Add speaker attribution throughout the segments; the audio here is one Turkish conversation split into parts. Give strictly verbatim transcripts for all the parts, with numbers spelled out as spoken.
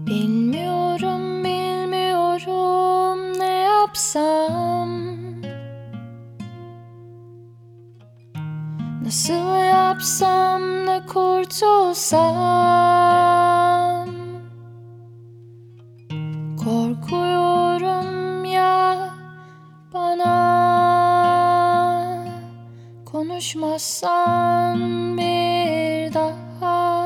Speaker 1: Bilmiyorum, bilmiyorum ne yapsam, nasıl yapsam da kurtulsam. Korkuyorum ya bana konuşmazsan bir daha.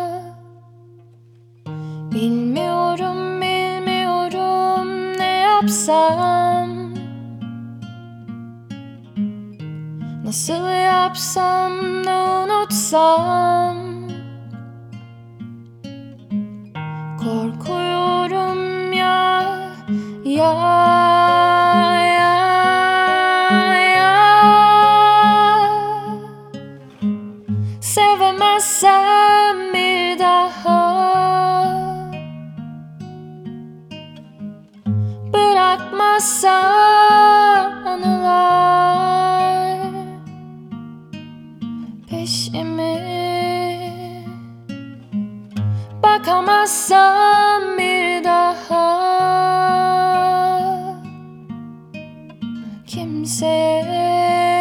Speaker 1: Bilmiyorum, bilmiyorum ne yapsam, nasıl yapsam da unutsam. Korkuyorum ya, ya, ya, ya. Sevemezsem bir daha, bırakmazsa anılar peşimi, bakamazsam bir daha kimseye.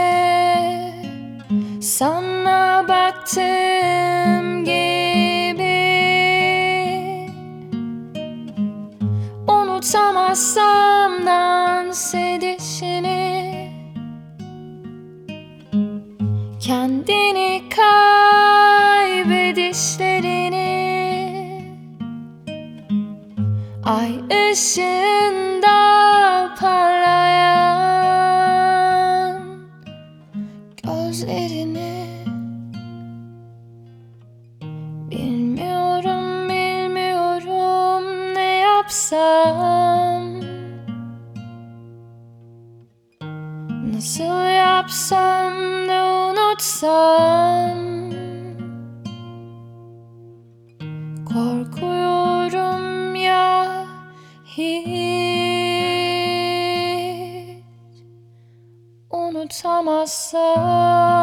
Speaker 1: Sana baktığım gibi unutamazsam dans edişini, kendini kaybedişlerini, ay ışığında parlayan gözlerini. Bilmiyorum, bilmiyorum ne yapsam, nasıl yapsam da unutsam. Korkuyorum ya hiç unutamazsam.